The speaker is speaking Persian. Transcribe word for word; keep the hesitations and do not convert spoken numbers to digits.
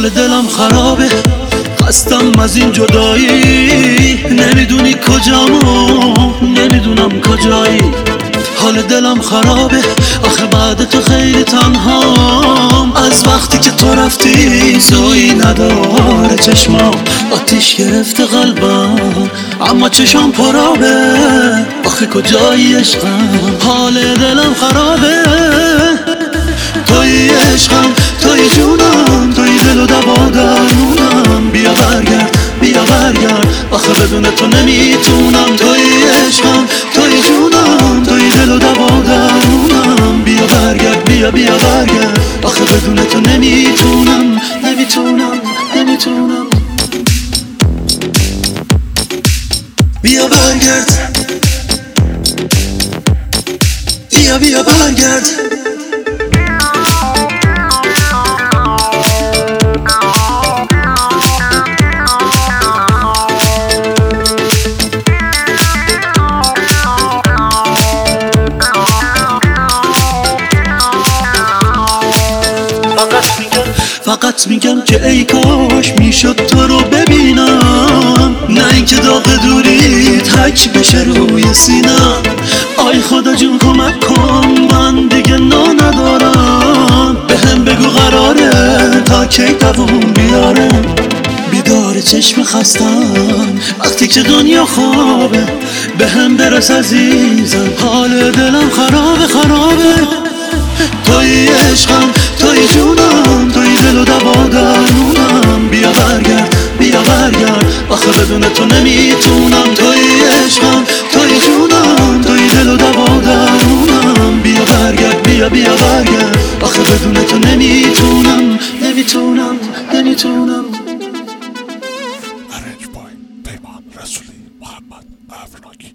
حال دلم خرابه، خستم از این جدایی، نمیدونی کجامو، نمیدونم کجایی. حال دلم خرابه، آخه بعد تو خیلی تنهام، از وقتی که تو رفتی سویی نداره چشمام، آتیش گرفته قلبم اما چشام پرابه، آخه کجایی عشقم، حال دلم خرابه. توی عشقم، توی جونم، توی دل و دوا درونم، بیا برگرد، بیا برگرد، آخه بدون تو نمیتونم. توی عشقم، توی جونم، توی دل و دوا درونم، بیا برگرد، بیا بیا برگرد، آخه بدون تو نمیتونم، نمیتونم، نمیتونم. بیا برگرد، بیا بیا برگرد. فقط میگم که ای کاش میشد تو رو ببینم، نه اینکه داغ دوری تک بشه روی سینم. آی خدا جون کمک کن، من دیگه نا ندارم، بهم بگو قراره تا کی دووم بیاره. بیدار چشم خستم وقتی که دنیا خوابه، بهم برس عزیزم، حال دلم خرابه خرابه. توی عشقم، توی جونم، توی دل و دوا درونم، بیا برگرد، بیا برگرد، آخه بدون تو نمیتونم. توی عشقم، توی جونم، توی دل و دوا درونم، بیا برگرد، بیا بیا برگرد، آخه بدون تو نمیتونم، نمیتونم، نمیتونم. Arranged by Peyman Rasuli Muhammad Afraki.